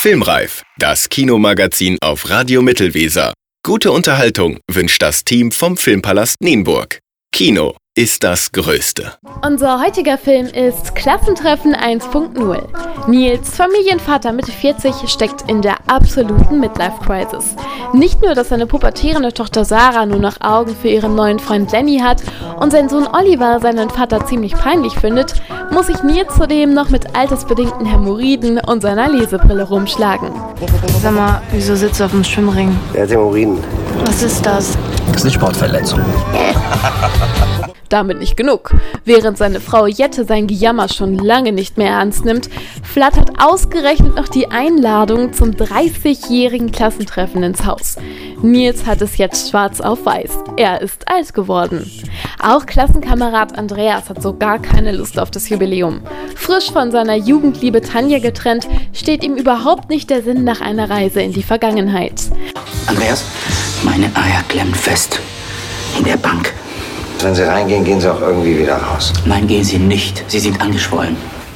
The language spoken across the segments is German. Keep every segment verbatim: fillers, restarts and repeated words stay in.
Filmreif, das Kinomagazin auf Radio Mittelweser. Gute Unterhaltung wünscht das Team vom Filmpalast Nienburg. Kino ist das Größte. Unser heutiger Film ist Klassentreffen eins Punkt null. Nils, Familienvater Mitte vierzig, steckt in der absoluten Midlife-Crisis. Nicht nur, dass seine pubertierende Tochter Sarah nur noch Augen für ihren neuen Freund Lenny hat und sein Sohn Oliver seinen Vater ziemlich peinlich findet, muss sich Nils zudem noch mit altersbedingten Hämorrhoiden und seiner Lesebrille rumschlagen. Sag mal, wieso sitzt du auf dem Schwimmring? Er hat Hämorrhoiden. Was ist das? Das ist eine Sportverletzung. Damit nicht genug. Während seine Frau Jette sein Gejammer schon lange nicht mehr ernst nimmt, flattert ausgerechnet noch die Einladung zum dreißigjährigen Klassentreffen ins Haus. Nils hat es jetzt schwarz auf weiß. Er ist alt geworden. Auch Klassenkamerad Andreas hat so gar keine Lust auf das Jubiläum. Frisch von seiner Jugendliebe Tanja getrennt, steht ihm überhaupt nicht der Sinn nach einer Reise in die Vergangenheit. Andreas, meine Eier klemmen fest. In der Bank. Wenn Sie reingehen, gehen Sie auch irgendwie wieder raus. Nein, gehen Sie nicht. Sie sind angeschwollen.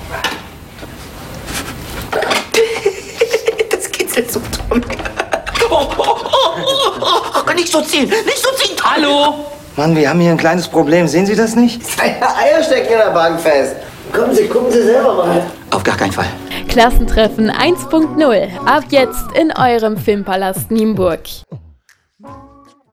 Das kitzelt so dumm. Oh, oh, oh, oh, oh, nicht so ziehen, nicht so ziehen. Hallo? Mann, wir haben hier ein kleines Problem. Sehen Sie das nicht? Seine Eier stecken in der Bank fest. Kommen Sie, gucken Sie selber mal. Auf gar keinen Fall. Klassentreffen eins Punkt null. Ab jetzt in eurem Filmpalast Nienburg.